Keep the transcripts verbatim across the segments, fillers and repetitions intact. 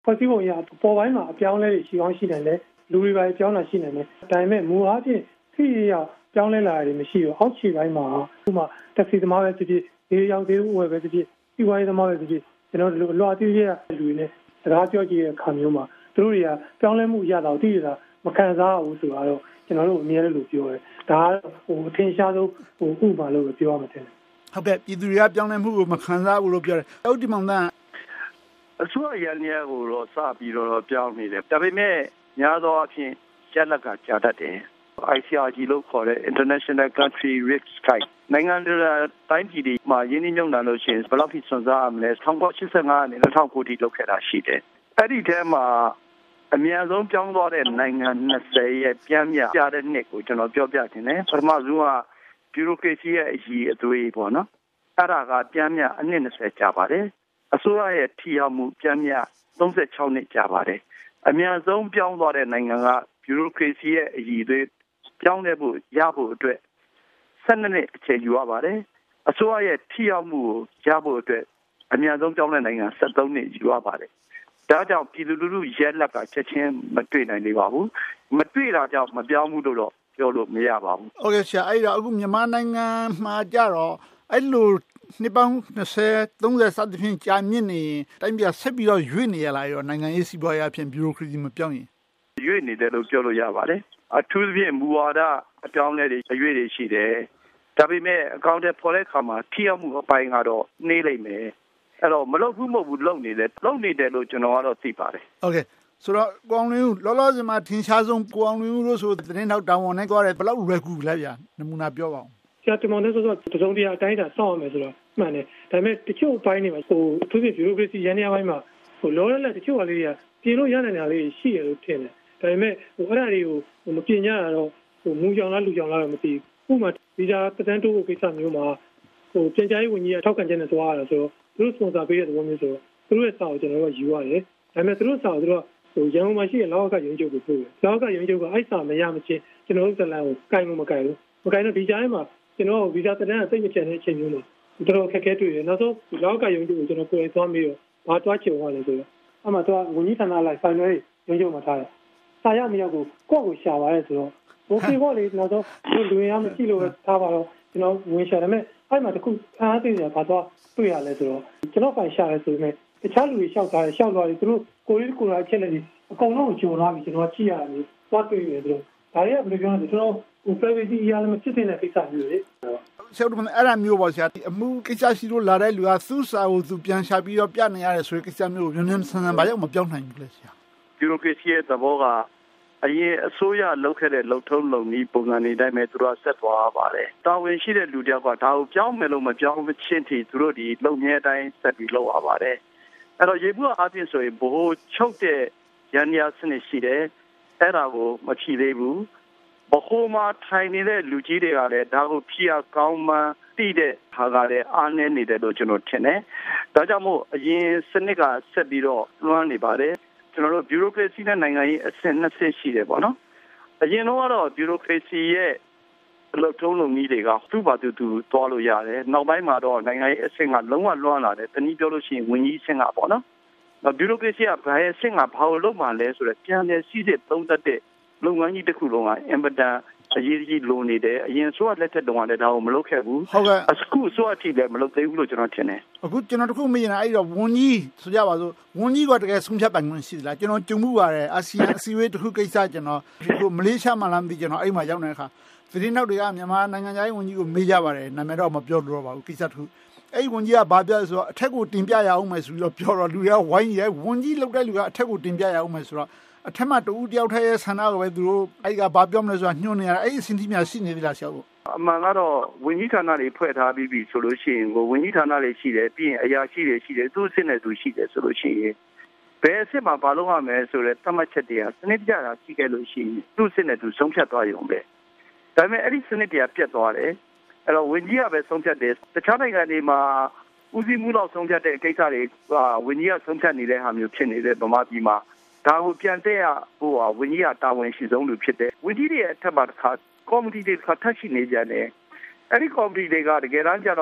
ဖွဲ့စည်းပုံအရပေါ်ပိုင်းမှာအပြောင်းလဲတွေရှိအောင်ရှိတယ်လေလူတွေပဲပြောင်းတာရှိနေတယ်ဒါပေမဲ့မူအားဖြင့်ထိရပြောင်းလဲလာတယ်မရှိဘူးအောက်ခြေပိုင်းမှာဥပမာတက်ဆီသမားပဲဖြစ်ဖြစ်ဒီရောက်သေးဝယ်ပဲဖြစ်ဖြစ်စီဝိုင်းသမားပဲဖြစ်ဖြစ်ကျွန်တော်တို့လွှာတီးရလူတွေနဲ့စကားပြောကြည့်တဲ့အခါမျိုးမှာသူတို့တွေကပြောင်းလဲမှုရတော့တည်ရတာမခံစားဘူးဆိုတော့ကျွန်တော်တို့အမြဲတမ်းလို့ပြောတယ်ဒါဟိုအထင်ရှားဆုံးဟိုဥပမာလို့ပြောရမှာတယ်ဟုတ်ကဲ့ပြည်သူတွေကပြောင်းလဲမှုကိုမခံစားဘူးလို့ပြောတယ်အုတ်ဒီမောင်သားအစိုးရရန်ရကိုတော့စပြီးတော့ပြောင်းနေတယ်ဒါပေမဲ့များသောအားဖြင့်ရက်လက်ကကြာတတ်တယ် I C R G လို့ခေါ်တဲ့ International Country Risk Guide နိုင်ငံတွေတိုင်းပြည်တွေမှာရင်းနှီးမြှုပ်နှံလို့ရှိရင်ဘယ်လောက်ထိစွန့်စားရမလဲ၁၉၈၅နဲ့၂၀၀၉ထိလုပ်ခဲ့တာရှိတယ်အဲ့ဒီထဲမှာအများဆုံးပြောင်းသွားတဲ့နိုင်ငံ၂၀ရဲ့ပြန်မြပြတဲ့နှစ်ကိုကျွန်တော်ပြောပြခြင်းနဲ့ပထမဆုံးက bureaucracy ရဲ့အရေးအသွေးပေါ့နော်အဲ့ဒါကပြန်မြအနှစ်၂၀ကြာပါတယ်အစိုးရရဲ့ထိရောက်မှုပြန်မြ၃၆နှစ်ကြာပါတယ်အများဆုံးပြောင်းသွားတဲ့နိုင်ငံက bureaucracy ရဲ့အရေးအသွေးပြောင်းလဲဖို့ရဖို့အတွက်၁၂နှစ်အချိန်ယူရပါတယ်အစိုးရရဲ့ထိရောက်မှုကိုရဖို့အတွက်အများဆုံးပြောင်းလဲနိုင်ငံ၁၃နှစ်ယူရပါတယ်ဒါကြောင့်ပြည်သူလူထုရဲလက်ကချက်ချင်းမတွေ့နိုင်သေးပါဘူးမတွေ့တာကြောင့်မပြောင်းဘူးလို့တော့ပြောလို့မရပါဘူးโอเคဆရာအဲ့တော့အခုမြန်မာနိုင်ငံမှာကြတော့အဲ့လိုနှစ်ပေါင်း၂၀ ၃၀စသဖြင့်ကြာမြင့်နေရင်တိုင်းပြည်ဆက်ပြီးတော့ရွေ့နေရလားရောနိုင်ငံရေးစီးပွားရေးအဖြစ် bureaucracy မပြောင်းရင်ရွေ့နေတယ်လို့ပြောလို့ရပါတယ်အထူးသဖြင့်မူဝါဒအပြောင်းလဲတွေအရွေ့တွေရှိတယ်ဒါပေမဲ့အကောင့်တွေပေါ်တဲ့အခါမှာထိရောက်မှုအပိုင်းကတော့နှေးလိမ့်မယ်အဲ့တော့မလုပ်ဘူးမဟုတ်ဘူးလုပ်နေတယ်လုပ်နေတယ်လို့ကျွန်တော်ကတော့သိပါတယ်โอเคဆိုတော့ကိုအောင်လင်းဦးလောလောဆယ်မှာထင်ရှားဆုံးကိုအောင်လင်းဦးလို့ဆိုသတင်းထောက်တောင်းဝန်နဲ့ကြွားတယ်ဘယ်လောက်လွယ်ကူလဲဗျာနမူနာပြောပါဦးဆရာတမောင်နဲ့ဆိုတော့တစုံတရာအတိုင်းတာစောင့်ရမယ်ဆိုတော့မှန်တယ်ဒါပေမဲ့တချို့အပိုင်းတွေမှာဟိုအထူးဖြင့် bureaucracy ရန်ရပိုင်းမှာဟိုလောလောလတ်တချို့ကလေးတွေကပြင်လို့ရနိုင်တာလေးရှိရလို့ထင်တယ်ဒါပေမဲ့ဟိုအဲ့ဒါတွေကိုဟိုမပြင်ကြတာတော့ဟိုမူကြောင်လားလူကြောင်လားတော့မသိဘူးဥပမာဗီဇာတက်တန်းတိုးဖို့ကိစ္စမျိုးမှာဟိုပြန်ကြားရေးဝန်ကြီးကထောက်ခံချက်နဲ့သွားရတာဆိုတော့သူတို့စပွန်ဆာပေးတဲ့သဘောမျိုးဆိုတော့သူတို့ရဲ့စာကိုကျွန်တော်တို့ကယူရတယ်ဒါပေမဲ့သူတို့စာကိုသူတို့ဟိုရန်ကုန်မှာရှိတဲ့လောကရုံးချုပ်ကိုပို့တယ်လောကရုံးချုပ်ကအဲ့စာမရမချင်းကျွန်တော်တို့ဇလန်ကိုကိုင်လို့မကိုင်ဘူးမကိုင်တော့ဒီကြားထဲမှာကျွန်တော်ဗီဇာတက်တန်းအသိမကျန်တဲ့အချိန်မျိုးမှာတော်တော်ခက်ခဲတွေ့တယ်နောက်ဆုံးလောကရုံးချုပ်ကိုကျွန်တော်ကိုယ်တိုင်သွားပြီးတော့ဘာတွားချင်သွားလဲဆိုတော့အဲ့မှာသူကဝန်ကြီးဌာနလိုက်ဆိုင်ရွေးရုံးချုပ်မှာထားတယ်စာရမရောက်ကိုကိုယ့်ကိုရှာပါရဲဆိုတော့ဘိုးဖေဘောလေးနောက်တော့လူရင်းရမရှိလို့ထားပါတော့ကျွန်တော်ဝင်ရှာတယ်မဲ့အဲ့မှာတခုအားသိတယ်ဘာတော့တွေ့ရလဲဆိုတော့ကျွန်တော်ပိုင်ရှာရဲဆိုပေမဲ့တခြားလူတွေရှောက်ထားတယ်ရှောက်သွားတယ်သူတို့ကိုရီးကိုရာချက်လက်ကြီးအကုန်လုံးကျော်လာပြီကျွန်တော်ကြည့်ရတယ်သွားတွေ့ရတယ်ဆိုတော့ဒါတွေကဘယ်လိုပြောလဲကျွန်တော်ဟို privacy အရာလည်းမဖြစ်တဲ့ကိစ္စမျိုးလေဆရာတို့ကအဲ့ဒါမျိုးပေါ့ဆရာအမှုကိစ္စရှိလို့လာတဲ့လူကသူ့စာကိုသူပြန်ရှာပြီးတော့ပြနေရတယ်ဆိုတဲ့ကိစ္စမျိုးကိုမြန်မြန်ဆန်ဆန်ဘာကြောင့်မပြောင်းနိုင်ဘူးလဲဆရာ bureaucracy ရဲ့သဘောကအရင်အစိုးရလုပ်ခဲ့တဲ့လုပ်ထုံးလုပ်နည်းပုံစံတွေတိုင်းပဲသူတို့ဆက်သွားပါတယ်တာဝန်ရှိတဲ့လူတယောက်ကဒါကိုပြောင်းမယ်လို့မပြောင်းမချင်းထိသူတို့ဒီလုပ်ငန်းအတိုင်းဆက်ပြီးလုပ်ရပါတယ်အဲ့တော့ရေဘူးအားဖြင့်ဆိုရင်ဘိုးချုပ်တဲ့ရန်ရာစနစ်ရှိတယ်အဲ့ဒါကိုမဖြီးသေးဘူးဘခိုးမှာထိုင်နေတဲ့လူကြီးတွေကလည်းဒါကိုဖြီးရကောင်းမှတိတဲ့ဟာကလည်းအားနည်းနေတယ်လို့ကျွန်တော်ထင်တယ်ဒါကြောင့်မို့အရင်စနစ်ကဆက်ပြီးတော့လွှမ်းနေပါတယ်ကျွန်တော်တို့ bureaucracy နဲ့နိုင်ငံရေးအဆင့်နှစ်ဆင့်ရှိတယ်ပေါ့နော်အရင်တော့ bureaucracy ရဲ့လုပ်ထုံးလုပ်နည်းတွေကသူ့ဘာသူသူသွားလို့ရတယ်နောက်ပိုင်းမှာတော့နိုင်ငံရေးအဆင့်ကလုံးဝလွှမ်းလာတယ်တနည်းပြောလို့ရှိရင်ဝန်ကြီးအဆင့်ကပေါ့နော် bureaucracy ကဘာရဲ့အဆင့်ကဘာလို့လုပ်မှလဲဆိုတော့ပြန်လည်စည်းစစ်သုံးသပ်တဲ့လုပ်ငန်းကြီးတစ်ခုလုံးကအင်ပဒန်အရေးကြီးလိုနေတယ်အရင်ဆိုကလက်ထက်တုန်းကလည်းဒါကိုမလုပ်ခဲ့ဘူးဟုတ်ကဲ့အခုဆိုအထိလည်းမလုပ်သေးဘူးလို့ကျွန်တော်ထင်တယ်အခုကျွန်တော်တခုမေးနေတာအဲ့တော့ဝန်ကြီးဆိုကြပါစို့ဝန်ကြီးကတကယ်ဆုံးဖြတ်ပိုင်ခွင့်ရှိသလားကျွန်တော်ကြုံမှုပါတယ်အာဆီယံအစည်းအဝေးတစ်ခုကိစ္စကျွန်တော်ဒီမလေးရှားမှာလားမသိကျွန်တော်အဲ့မှာရောက်နေတဲ့အခါသတင်းထောက်တွေကမြန်မာနိုင်ငံသားဝန်ကြီးကိုမေးကြပါတယ်နာမည်တော့မပြောလို့တော့ပါဘူးကိစ္စတစ်ခုအဲ့ဝန်ကြီးကဘာပြောလဲဆိုတော့အထက်ကိုတင်ပြရအောင်မယ်ဆိုပြီးတော့ပြောတော့လူတွေကဝိုင်းရဲဝန်ကြီးလောက်တဲ့လူကအထက်ကိုတင်ပြရအောင်မယ်ဆိုတော့အထက်မှာတူတယောက်တည်းရဲ့ဆန္ဒကိုပဲသူတို့အဲ့ကဘာပြောမလဲဆိုတာညွှန်နေရတာအဲ့ဒီအစဉ်ထိများရှိနေပြီလားဆရာတို့အမှန်ကတော့ဝန်ကြီးဌာနတွေဖွဲ့ထားပြီးပြီဆိုလို့ရှိရင်ကိုဝန်ကြီးဌာနတွေရှိတယ်ပြီးရင်အရာရှိတွေရှိတယ်သူ့အဆင့်နဲ့သူရှိတယ်ဆိုလို့ရှိရင်ဘယ်အဆင့်မှာဘာလုပ်ရမလဲဆိုတဲ့သတ်မှတ်ချက်တွေကစနစ်ကြတာရှိခဲ့လို့ရှိရင်သူ့အဆင့်နဲ့သူဆုံးဖြတ်သွားရုံပဲဒါပေမဲ့အဲ့ဒီစနစ်တွေကပြတ်သွားတယ်အဲ့တော့ဝန်ကြီးကပဲဆုံးဖြတ်တယ်တခြားနိုင်ငံတွေမှာဦးစီးမှုလောက်ဆုံးဖြတ်တဲ့ကိစ္စတွေဝန်ကြီးကဆုံးဖြတ်နေတဲ့ဟာမျိုးဖြစ်နေတဲ့ဗမာပြည်မှာဒါကိုပြန်တဲ့ရဟိုဝန်ကြီးကတာဝန်ရှိဆုံးလူဖြစ်တယ်ဝန်ကြီးတွေရဲ့အထက်မှာတစ်ခါကော်မတီတွေတစ်ခါထပ်ရှိနေကြတယ်အဲ့ဒီကော်မတီတွေကတကယ်တမ်းကျတော့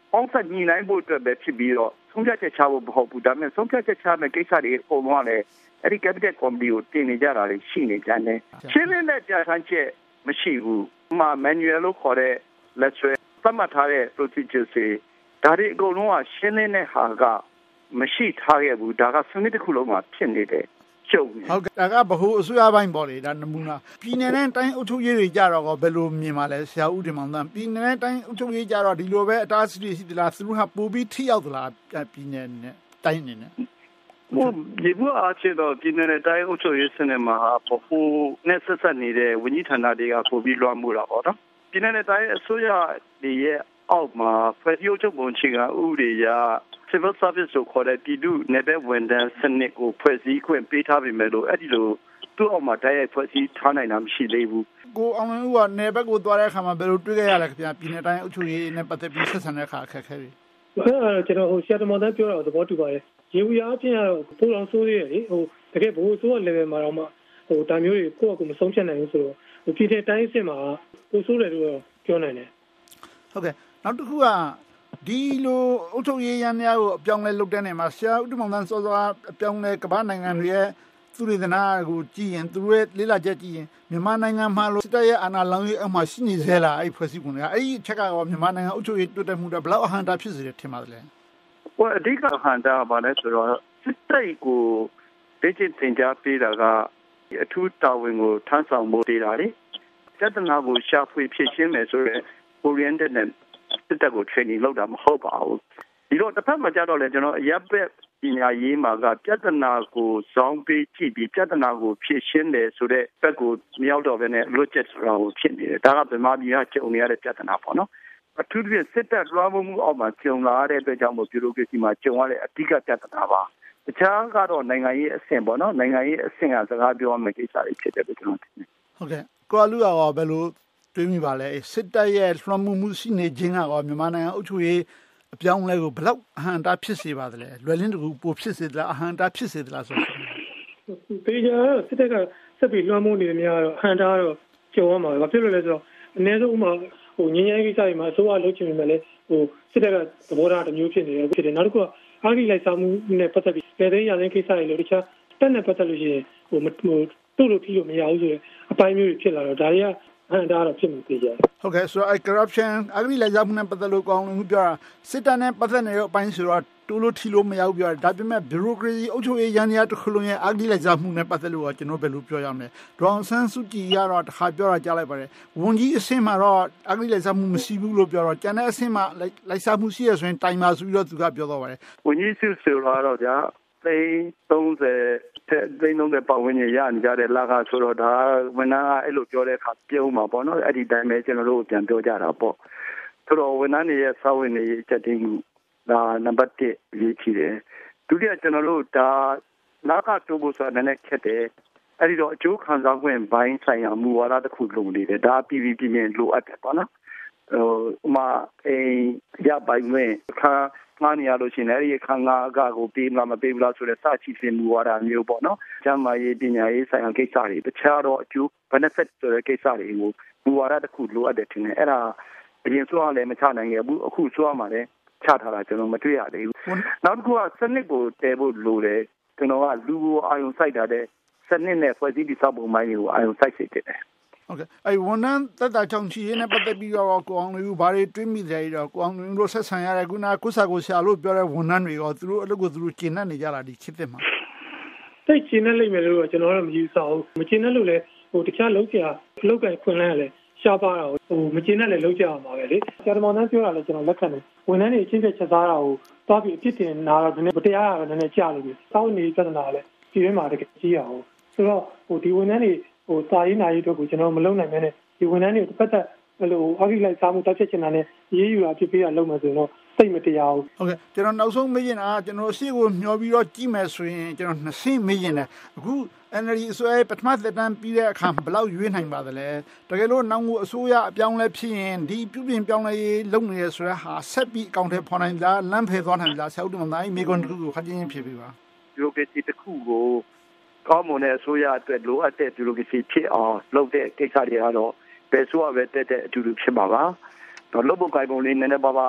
ပေါင်းစပ်ညီနိုင်ဖို့အတွက်ပဲဖြစ်ပြီးတော့ဆုံးဖြတ်ချက်ချဖို့မဟုတ်ဘူးဒါပေမဲ့ဆုံးဖြတ်ချက်ချမဲ့ကိစ္စတွေအကုန်လုံးကလည်းအဲ့ဒီ cabinet committee ကိုတင်နေကြတာတွေရှိနေကြတယ်ရှင်းလင်းတဲ့ကြာဆန်းချက်မရှိဘူးဥမာ manual လို့ခေါ်တဲ့လက်ဆွဲသတ်မှတ်ထားတဲ့ procedure တွေဒါတွေအကုန်လုံးကရှင်းလင်းတဲ့ဟာကမရှိထားခဲ့ဘူးဒါကစနစ်တစ်ခုလုံးမှာဖြစ်နေတယ်ကျုံနေဟုတ်ကဲ့ဒါကဘ ഹു အစိုးရပိုင်းပေါ့လေဒါနမူနာပြည်နယ်နဲ့တိုင်းအုပ်ချုပ်ရေးတွေကြတော့ဘယ်လိုမြင်ပါလဲဆရာဦးတင်မောင်သန်းပြည်နယ်နဲ့တိုင်းအုပ်ချုပ်ရေးကြတော့ဒီလိုပဲအတားအဆီးရှိသလားသူတို့ကပိုပြီးထိရောက်သလားပြည်နယ်နဲ့တိုင်းနေနဲ့ဟိုဒီဘူအားဖြင့်တော့ပြည်နယ်နဲ့တိုင်းအုပ်ချုပ်ရေးစနစ်မှာဘ ဟိုနဲ့ဆက်ဆက်နေတဲ့ဝန်ကြီးဌာနတွေကပိုပြီးလွှမ်းမိုးတာပေါ့နော်ပြည်နယ်နဲ့တိုင်းအစိုးရတွေရဲ့အောက်မှာဖက်ဒရယ်ချုပ်ပုံချင်ကဥပဒေရcivil service ကိုခေါ်တဲ့ပြည်သူနယ်ဘက်ဝန်ထမ်းစနစ်ကိုဖွဲ့စည်းခွင့်ပေးထားပေမဲ့လို့အဲ့ဒီလိုသူ့အောက်မှာတိုက်ရိုက်ဖွဲ့စည်းထားနိုင်တာမရှိသေးဘူးကိုအောင်လင်းဦးကနယ်ဘက်ကိုသွားတဲ့အခါမှာဘယ်လိုတွေ့ခဲ့ရလဲခင်ဗျာပြည်နယ်တိုင်းအုပ်ချုပ်ရေးနဲ့ပတ်သက်ပြီးဆက်ဆံတဲ့အခါအခက်အခဲတွေအဲ့ဒါကျွန်တော်ဟိုဆရာတော်မောင်တန်းပြောတာကိုသဘောတူပါတယ်ရေဦးရအပြင်ကတော့ပိုးတော်ဆိုးသေးတယ်လေဟိုတကယ်ဘိုးဆိုးတဲ့ level မှာတော့မှဟိုဒါမျိုးတွေကိုယ့်အကူမဆုံးဖြတ်နိုင်ဘူးဆိုတော့ဟိုပြည်တဲ့တိုင်းအစ်စ်မှာပိုဆိုးတယ်လို့ပြောနိုင်တယ်ဟုတ်ကဲ့နောက်တစ်ခုကဒီလိုအုပ်ချုပ်ရေးရန်များကိုအပြောင်းလဲလုပ်တဲ့နေမှာဆရာဦးတင်မောင်သန်းစောစောအပြောင်းလဲကမ္ဘာနိုင်ငံတွေရဲ့သူတွေသနာကိုကြည့်ရင်သူတို့ရဲ့လေးလာချက်ကြည့်ရင်မြန်မာနိုင်ငံမှာလို့စစ်တပ်ရဲ့အာဏာလောင်ရေးအမှရှိနေသေးလားအဲ့ဖွဲ့စည်းပုံတွေကအဲ့ဒီအချက်ကရောမြန်မာနိုင်ငံအုပ်ချုပ်ရေးတိုးတက်မှုတွေဘယ်လောက်အဟန့်တာဖြစ်စေတယ်ထင်ပါသလဲဟိုအဓိကအဟန့်တာပါလဲဆိုတော့စစ်တပ်ကိုဒေသတင်ကြားပေးတာကအထူးတာဝန်ကိုထမ်းဆောင်ဖို့တည်တာလေပြဿနာကိုရှာဖွေဖြေရှင်းမယ်ဆိုရင် oriented နဲ့စစ်တပ်ကို training လုပ်တာမဟုတ်ပါဘူးဒီတော့တစ်ဖက်မှာကြတော့လေကျွန်တော်အရပ်ဘက်ပညာရေးမှာကပြဿနာကိုဇောင်းပေးကြည့်ပြီးပြဿနာကိုဖြေရှင်းတယ်ဆိုတဲ့ဘက်ကိုမရောက်တော့ဘဲနဲ့ logic ဆိုတာကိုဖြစ်နေတယ်ဒါကဗမာပြည်ကကြုံနေရတဲ့ပြဿနာပေါ့နော်အထူးသဖြင့်စစ်တပ်လွှမ်းမိုးမှုအောက်မှာကြုံလာတဲ့အတွက်ကြောင့်မို့ဗျူရိုကရေစီမှာကြုံရတဲ့အဓိကပြဿနာပါတခြားကတော့နိုင်ငံရေးအဆင့်ပေါ့နော်နိုင်ငံရေးအဆင့်ကစကားပြောရမယ့်ကိစ္စတွေဖြစ်တယ်လို့ကျွန်တော်ထင်တယ်ဟုတ်ကဲ့ကိုလူရောဘယ်လိုတွေးမိပါလဲစစ်တပ်ရဲ့လွှမ်းမိုးမှုရှိနေခြင်းကတော့မြန်မာနိုင်ငံအုပ်ချုပ်ရေးအပြောင်းလဲကိုဘယ်လောက်အဟန့်တာဖြစ်စေပါသလဲလွယ်လင်းတကူပိုဖြစ်စေသလားအဟန့်တာဖြစ်စေသလားဆိုတော့ပေကြစစ်တပ်ကဆက်ပြီးလွှမ်းမိုးနေတယ်များတော့အဟန့်တာတော့ကြုံရမှာပဲဘာဖြစ်လို့လဲဆိုတော့အနည်းဆုံးဥမာဟိုငင်းငယ်ကိစ္စတွေမှာအစိုးရလုပ်ချင်ပေမဲ့လည်းဟိုစစ်တပ်ကသဘောထားတစ်မျိုးဖြစ်နေတယ်ဖြစ်တယ်နောက်တစ်ခုကအာဂိလိုက်စားမှုနဲ့ပတ်သက်ပြီးပြည်သေးရတဲ့ကိစ္စတွေလို့တခြားတက်နဲ့ပတ်သက်လို့ရှိရင်ဟိုဟိုတို့လို့ပြီးလို့မရဘူးဆိုရင်အပိုင်းမျိုးတွေဖြစ်လာတော့ဒါတွေကဟန်တာတော့ဖြစ်မှုသေးကြတယ်ဟုတ်ကဲ့ဆိုတော့ corruption အာဂိလိုက်စားမှုနဲ့ပတ်သက်လို့ကောင်းလို့ပြောတာစစ်တပ်နဲ့ပတ်သက်နေတဲ့အပိုင်းဆိုတော့တိုးလို့ထီလို့မရဘူးပြောတာဒါပေမဲ့ bureaucracy အုပ်ချုပ်ရေးရန်ရာတစ်ခုလုံးရဲ့အာဂိလိုက်စားမှုနဲ့ပတ်သက်လို့ကျွန်တော်ဘယ်လိုပြောရမလဲဒေါအောင်ဆန်းစုကြည်ကတော့တစ်ခါပြောတာကြားလိုက်ပါတယ်ဝန်ကြီးအဆင့်မှာတော့အာဂိလိုက်စားမှုမရှိဘူးလို့ပြောတော့ကျန်တဲ့အဆင့်မှာလိုက်စားမှုရှိရဆိုရင်တိုင်မှာဆိုပြီးတော့သူကပြောတော့ပါတယ်ဝန်ကြီးစုဆိုတော့ဗျာသိန်းသုံးဆယ်သိန်းသုံးဆယ်ပတ်ဝန်းကျင်ရနေကြတဲ့လာကဆိုတော့ဒါဝန်ထမ်းကအဲ့လိုပြောတဲ့အခါပြုံးမှာပေါ့နော်အဲ့ဒီတိုင်းပဲကျွန်တော်တို့ပြန်ပြောကြတာပေါ့ဆိုတော့ဝန်ထမ်းတွေရဲ့စာဝင်တွေချက်တင်မှုဒါနံပါတ်တစ်ရေးချတယ်ဒုတိယကျွန်တော်တို့ဒါလာကတိုးဖို့ဆိုတာလည်းခက်တယ်အဲ့ဒီတော့အကျိုးခံစား권ဘိုင်းဆိုင်ရာမူဝါဒတစ်ခုလိုနေတယ်ဒါပြည်ပြည်ပြင်းပြင်းလိုအပ်တယ်ပေါ့နော်ဟိုဥမာအေးရပိုင်ဝင်ခါငါးနေရလို့ရှိရင်အဲ့ဒီခါငါအကကိုပေးမလားမပေးဘူးလားဆိုတဲ့စချီစင်မူဝါဒမျိုးပေါ့နော်ကျန်းမာရေးပညာရေးဆိုင်ရာကိစ္စတွေတခြားတော့အကျိုး benefit ဆိုတဲ့ကိစ္စတွေကိုမူဝါဒတစ်ခုလိုအပ်တယ်ထင်တယ်အဲ့ဒါအရင်ဆိုရလည်းမချနိုင်ခဲ့ဘူးအခုဆိုရမှလည်းချထားတာကျွန်တော်မတွေ့ရသေးဘူးနောက်တစ်ခုကစနစ်ကိုတည်ဖို့လိုတယ်ကျွန်တော်ကလူကိုအာရုံစိုက်တာတဲ့စနစ်နဲ့ဖွဲ့စည်းတည်ဆောက်ပုံပိုင်းတွေကိုအာရုံစိုက်စေတယ်ဟုတ်ကဲ့အဲ့ဝန်ထမ်းတက်တာချောင်းချီရေးနဲ့ပတ်သက်ပြီးတော့ကိုအောင်လူဘာတွေတွေးမိတယ်တော့ကိုအောင်လူတို့ဆက်ဆံရတဲ့ခုနကုစာကိုဆရာလို့ပြောတဲ့ဝန်ထမ်းတွေရောသူတို့အလုပ်ကိုသူတို့ကျင့်နေကြတာဒီခေတ်သစ်မှာသိကျင့်နေလိမ့်မယ်လို့ကျွန်တော်တော့မယူဆဘူးမကျင့်နေလို့လည်းဟိုတခြားလုံးဆရာလောက်ကန်ခွင်လန်းရလဲရှားပါတာဟိုမကျင့်နဲ့လည်းလုံးကြအောင်ပါပဲလေဆရာတော်မောင်တန်းပြောတာလည်းကျွန်တော်လက်ခံတယ်ဝန်ထမ်းတွေအချင်းချင်းချက်သားတာကိုသွားပြီးအဖြစ်တင်နာတော့ဒီနေ့တရားရတော့နည်းနည်းကြာလို့ပြီစောင်းနေပြဿနာလည်းဒီထဲမှာတကယ်ကြီးအောင်ဆိုတော့ဟိုဒီဝန်ထမ်းတွေဟိုစာရေးနာရေးတို့ကိုကျွန်တော်မလုပ်နိုင်မဲနဲ့ဒီဝန်ထမ်းတွေတစ်ပတ်သက်ဘယ်လိုအာဂိလိုက်စားမှုတက်ဖြစ်ချင်တာနဲ့ရေးယူတာဖြစ်ပြီးတာလုပ်မယ်ဆိုတော့စိတ်မတရားဘူးဟုတ်ကဲ့ကျွန်တော်နောက်ဆုံးမေးချင်တာကျွန်တော်ရှေ့ကိုမျှော်ပြီးတော့ကြည့်မယ်ဆိုရင်ကျွန်တော်နှစ်ဆင့်မေးချင်တယ်အခု အန် အယ် ဒီ အစိုးရပထမသက်တမ်းပြီးတဲ့အခါဘယ်လောက်ရွေးနိုင်ပါသလဲတကယ်လို့နောက်အစိုးရအပြောင်းလဲဖြစ်ရင်ဒီပြုပြင်ပြောင်းလဲရေးလုပ်နေရဆိုတဲ့ဟာဆက်ပြီးအကောင့်ထဲပေါ်နိုင်လားလမ်းဖယ်သွားနိုင်လားဆရာဦးတင်မောင်သားမိကွန်းတစ်ခုကိုခက်ချင်းချင်းဖြေပေးပါဗျူရိုကရေစီတစ်ခုကိုကောင်းမွန်တဲ့အစိုးရအတွက်လိုအပ်တဲ့ဗျူရိုကရေစီဖြစ်အောင်လုပ်တဲ့ကိစ္စတွေကတော့ဘယ်ဆိုရပဲတက်တဲ့အတူတူဖြစ်ပါပါတော့လုပ်ဖို့ကြိုင်ပုံလေးနည်းနည်းပါးပါ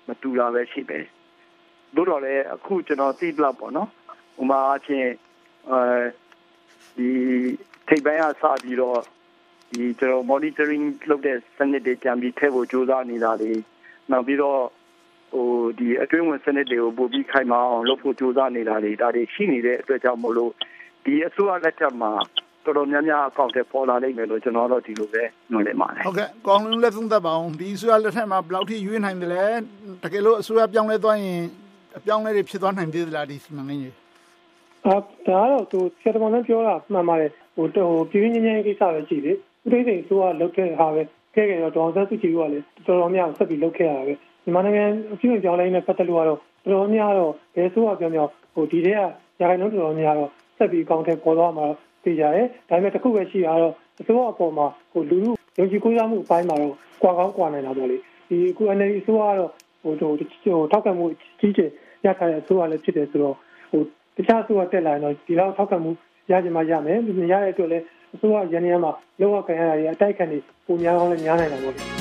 မတူတာပဲရှိတယ်တို့တော့လေအခုကျွန်တော်သိလောက်ပေါ့နော်ဥမာအချင်းအဲဒီထိပ်ပိုင်းအစပြီးတော့ဒီကျွန်တော် monitoring လုပ်တဲ့စနစ်တွေကြံပြီးထည့်ဖို့ကြိုးစားနေတာတွေနောက်ပြီးတော့ဟိုဒီအတွင်းဝင်စနစ်တွေကိုပို့ပြီးခိုင်မာအောင်လုပ်ဖို့ကြိုးစားနေတာတွေဒါတွေရှိနေတဲ့အတွက်ကြောင့်မို့လို့ဒီအစိုးရလက်ထက်မှာတော်တော်များများအကောင့်တွေပေါ်လာနိုင်မယ်လို့ကျွန်တော်တို့ဒီလိုပဲညွှန်လင်းပါတယ်ဟုတ်ကဲ့ကောင်းလုံးလက်သုံးသပ်ပါအောင်ဒီအစိုးရလက်ထက်မှာဘယ်လောက်ထိရွေးနိုင်တယ်လဲတကယ်လို့အစိုးရပြောင်းလဲသွားရင်အပြောင်းလဲတွေဖြစ်သွားနိုင်သေးသလားဒီစီမံကိန်းကြီးအာဒါတော့သူဆရာတော်ကပြောတာမှန်ပါတယ်ဟိုဟိုပြည်ပြင်းချင်းချင်းကိစ္စပဲကြည့်လေဦးသိန်းစိန်ဆိုကလုတ်ခဲ့တာပဲခဲ့ခဲ့တော့ဒေါအောင်ဆန်းစုကြည်ကလည်းတော်တော်များဆက်ပြီးလုတ်ခဲ့ရတာပဲမြန်မာနိုင်ငံအပြည့်အပြောင်းလဲနဲ့ပတ်သက်လို့ကတော့တော်တော်များတော့ဘယ်ဆိုကပြောင်းပြောင်းဟိုဒီတဲ့ကရာခိုင်နှုန်းတော်တော်များတော့ဆက်ပြီးအကောင့်ထဲပေါ်သွားမှာသိကြတယ်ဒါပေမဲ့တစ်ခုပဲရှိတာတော့အစိုးရအပေါ်မှာဟိုလူလူယုံကြည်ကိုးစားမှုအပိုင်းမှာတော့ကွာကောင်းကွာနိုင်တာပေါ့လေဒီအခု N L D အစိုးရကတော့ဟိုဟိုထောက်ခံမှုကြီးကျယ်ရထားတဲ့အစိုးရလည်းဖြစ်တယ်ဆိုတော့ဟိုတခြားအစိုးရတက်လာရင်တော့ဒီလောက်ထောက်ခံမှုရကြမှာရမယ်မရတဲ့အတွက်လည်းအစိုးရရန်ရမ်းမှာလောကခံရတာတွေအတိုက်ခံနေပုံများအောင်လည်းများနိုင်တာပေါ့လေ